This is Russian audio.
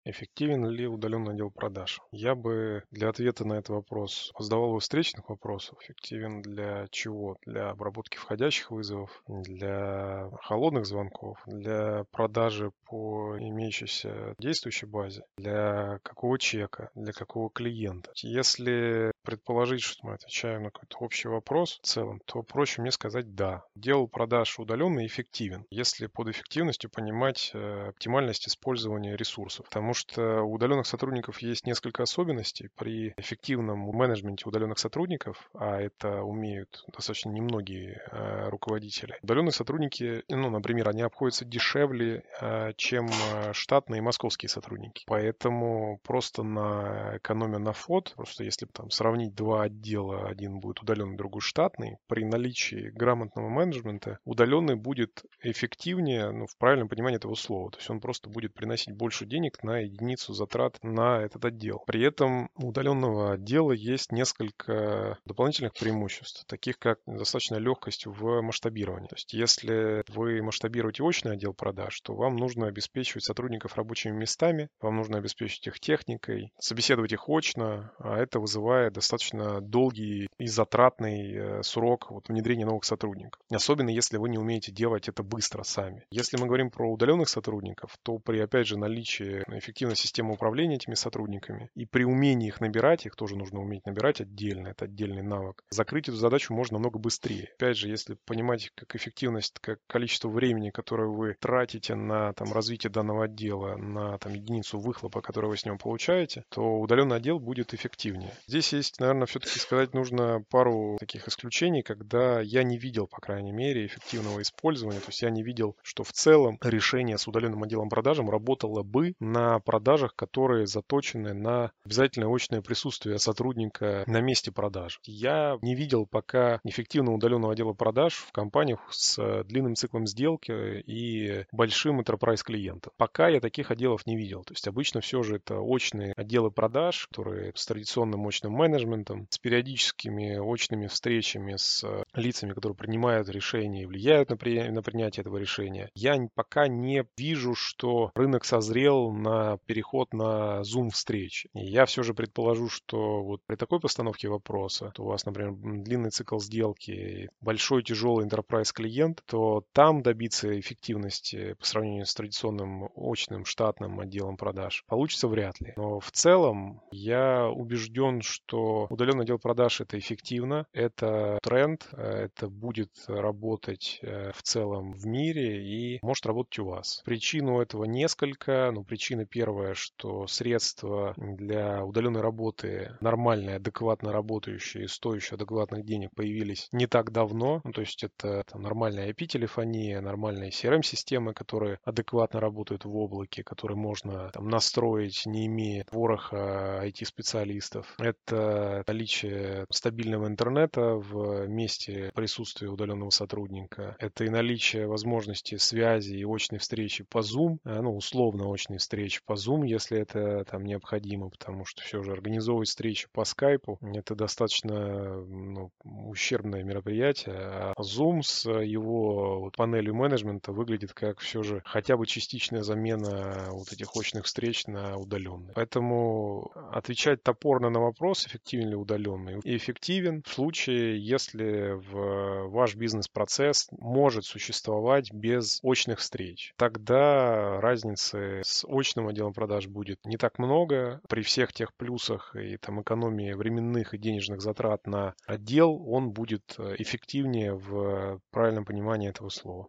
Эффективен ли удаленный отдел продаж? Я бы для ответа на этот вопрос задавал его встречных вопросов. Эффективен для чего? Для обработки входящих вызовов, для холодных звонков, для продажи по имеющейся действующей базе, для какого чека, для какого клиента. Если предположить, что мы отвечаем на какой-то общий вопрос в целом, то проще мне сказать «да». Отдел продаж удаленный эффективен, если под эффективностью понимать оптимальность использования ресурсов. Потому что у удаленных сотрудников есть несколько особенностей. При эффективном менеджменте удаленных сотрудников, а это умеют достаточно немногие руководители, удаленные сотрудники, например, они обходятся дешевле, чем штатные московские сотрудники. Поэтому просто на экономия на ФОД, просто если там сравнить два отдела, один будет удаленный, другой штатный, при наличии грамотного менеджмента удаленный будет эффективнее, в правильном понимании этого слова. То есть он просто будет приносить больше денег на единицу затрат на этот отдел. При этом у удаленного отдела есть несколько дополнительных преимуществ, таких как достаточная легкость в масштабировании. То есть если вы масштабируете очный отдел продаж, то вам нужно обеспечивать сотрудников рабочими местами, вам нужно обеспечить их техникой, собеседовать их очно, а это вызывает достаточно долгий и затратный срок внедрения новых сотрудников. Особенно если вы не умеете делать это быстро сами. Если мы говорим про удаленных сотрудников, то при, опять же, наличии эффективной системы управления этими сотрудниками и при умении их набирать, их тоже нужно уметь набирать отдельно, это отдельный навык, закрыть эту задачу можно намного быстрее. Опять же, если понимать как эффективность, как количество времени, которое вы тратите на развитие данного отдела, на единицу выхлопа, которую вы с него получаете, то удаленный отдел будет эффективнее. Здесь есть, наверное, все-таки сказать нужно пару таких исключений, когда я не видел, по крайней мере, эффективного использования. То есть я не видел, что в целом решение с удаленным отделом продажам работало бы на продажах, которые заточены на обязательное очное присутствие сотрудника на месте продаж. Я не видел пока эффективного удаленного отдела продаж в компаниях с длинным циклом сделки и большим enterprise клиентом. Пока я таких отделов не видел. То есть обычно все же это очные отделы продаж, которые с традиционным очным менеджментом, с периодическими очными встречами с лицами, которые принимают решения и влияют на принятие этого решения. Я пока не вижу, что рынок созрел на переход на Zoom-встречи. И я все же предположу, что при такой постановке вопроса, то у вас, например, длинный цикл сделки, большой тяжелый enterprise клиент, то там добиться эффективности по сравнению с традиционным очным штатным отделом продаж получится вряд ли. Но в целом я убежден, что удаленный отдел продаж это эффективно, это тренд, это будет работать в целом в мире и может работать у вас. Причин у этого несколько. Причина первая, что средства для удаленной работы нормальные, адекватно работающие, стоящие адекватных денег появились не так давно. То есть это нормальная IP-телефония, нормальные CRM-системы, которые адекватно работают в облаке, которые можно настроить, не имея вороха IT-специалистов. Это наличие стабильного интернета в месте присутствия удаленного сотрудника. Это и наличие возможности связи и очной встречи по Zoom, условно очной встречи по Zoom, если это необходимо, потому что все же организовывать встречи по Skype это достаточно ущербное мероприятие, а Zoom с его панелью менеджмента выглядит как все же хотя бы частичная замена этих очных встреч на удаленные. Поэтому отвечать топорно на вопрос, эффективен ли удаленный, эффективен в случае, если ваш бизнес-процесс может существовать без очных встреч. Тогда разницы с очным отделом продаж будет не так много. При всех тех плюсах и экономии временных и денежных затрат на отдел, он будет эффективнее в правильном понимании этого слова.